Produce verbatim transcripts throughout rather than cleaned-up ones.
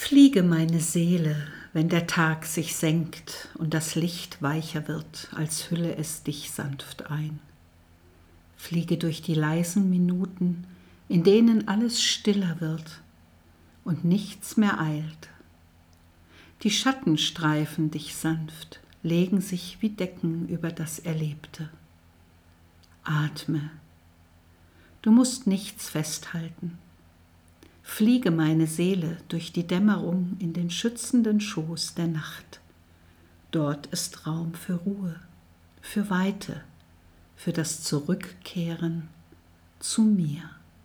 Fliege meine Seele, wenn der Tag sich senkt und das Licht weicher wird, als hülle es dich sanft ein. Fliege durch die leisen Minuten, in denen alles stiller wird und nichts mehr eilt. Die Schatten streifen dich sanft, legen sich wie Decken über das Erlebte. Atme, du musst nichts festhalten. Fliege meine Seele durch die Dämmerung in den schützenden Schoß der Nacht. Dort ist Raum für Ruhe, für Weite, für das Zurückkehren zu mir.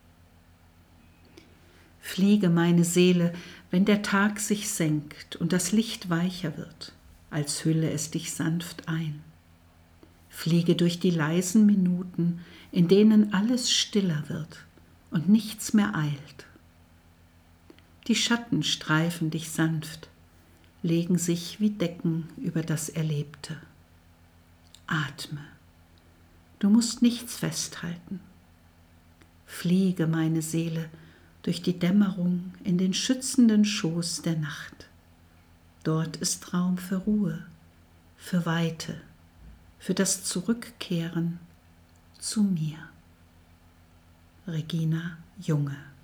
Fliege meine Seele, wenn der Tag sich senkt und das Licht weicher wird, als hülle es dich sanft ein. Fliege durch die leisen Minuten, in denen alles stiller wird und nichts mehr eilt. Die Schatten streifen dich sanft, legen sich wie Decken über das Erlebte. Atme, du musst nichts festhalten. Fliege meine Seele durch die Dämmerung in den schützenden Schoß der Nacht. Dort ist Raum für Ruhe, für Weite, für das Zurückkehren zu mir. Regina Junge.